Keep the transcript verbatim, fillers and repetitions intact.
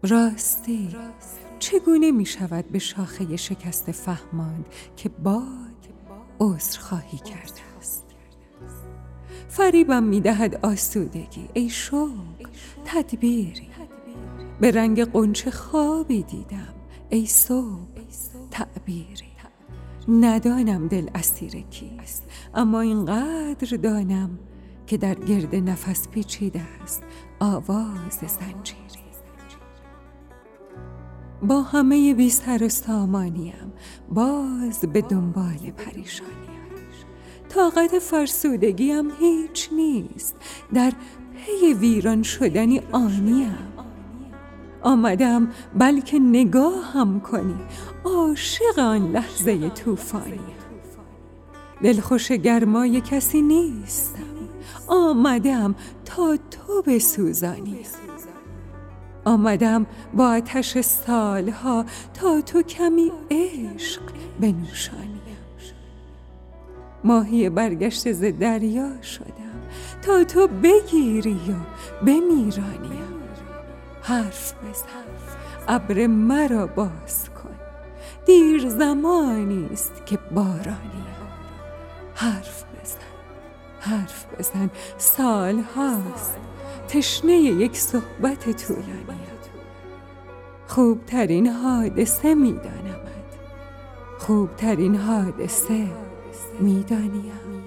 راستی چگونه می شود به شاخه شکست فهماند که باد عذرخواهی کرده است؟ فریبم می دهد آسودگی، ای شوق تدبیری. به رنگ غنچه خوابی دیدم، ای صبح تعبیری. ندانم دل اسیر کیست، اما اینقدر دانم که در گرد نفس پیچیده است آواز زنجیری. با همه بی سر و سامانیم باز به دنبال پریشانیم. طاقت فرسودگیم هیچ نیست، در پی ویران شدنی آنیم. آمدم بلکه نگاه هم کنی، عاشق آن لحظه طوفانی. دلخوش گرمای کسی نیستم، آمدم تا تو بسوزانی. آمدم با آتش سالها تا تو کمی عشق بنوشانی. ماهی برگشته ز دریا شدم تا تو بگیری و بمیرانی. حرف بزن، ابر مرا باز کن، دیر زمانی است که بارانی. حرف بزن، حرف بزن، سال هاست تشنه یک صحبت طولانی. خوبترین حادثه میدانمت، خوبترین حادثه میدانیم.